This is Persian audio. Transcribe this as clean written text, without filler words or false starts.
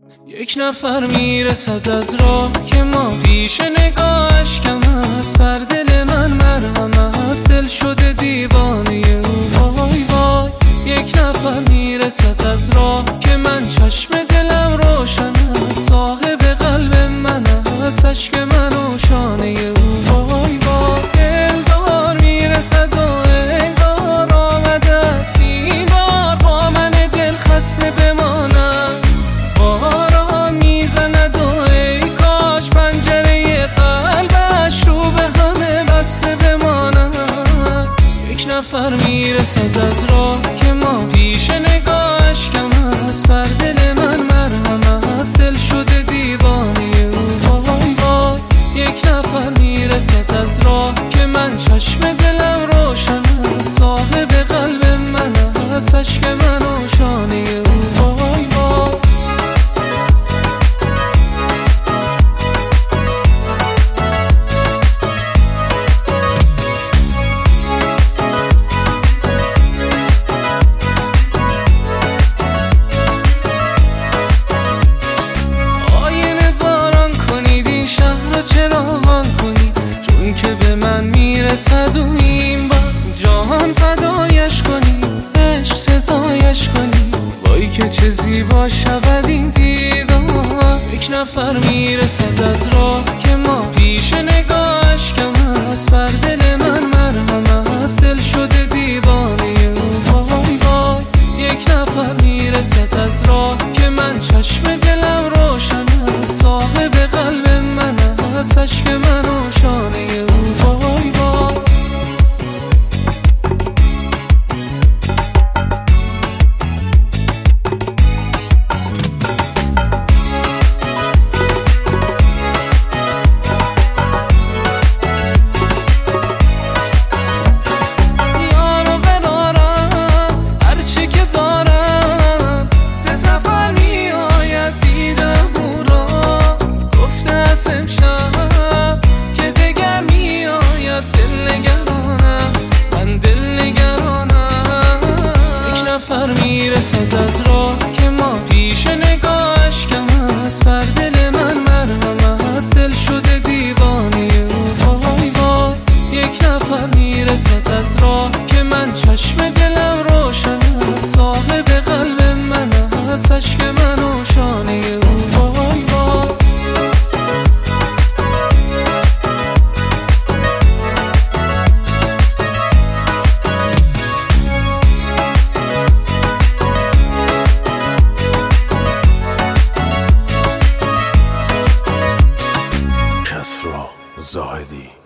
یک نفر میرسد از راه که ما پیش نگاهش کم است، بر دل من مرهم است، دل شده دیوانه او. وای وای یک نفر میرسد از راه که من چشم دلم روشن است، صاحب قلب من است، اشک من و شانه او. وای وای دلدار میرسد و انگار آمده است این بار با من دل خسته بمانم، باران میزند و ای کاش پنجره قلبش رو به همه بسته بمانم. یک نفر میرسد از راه که ما پیش نگاهش کم است، بر دل من مرهم است، دل شده دیوانه او. وای وای یک نفر میرسد از راه که من چشم دلم روشن است، صاحب قلب من است، اشک من و شانه او. وای وای چراغان کنی چون که به من میرسد و این بار جهان فدایش کنی، عشق ستایش کنی، وای که چه زیبا شود این دیدار. یک نفر میرسد از راه که ما پیش نگاهش کم است، بر دل من مرهم است، دل شده دیوانه او. وای وای یک نفر میرسد از راه که من چشم دلم روشن است، صاحب قلب من است، اشک من و شانه او. وای وای یارو قرارم هرچی که دارم ز سفر میآید دیدم او را، گفته است امشب میرسد از راه که ما پیش نگاهش کم است، بر دل من مرهم است، دل شده دیوانه او. وای وای یک نفر میرسد از راه که من چشم دلم روشن است، صاحب قلب من است، اشک من و شانه او. وای وای زاهدی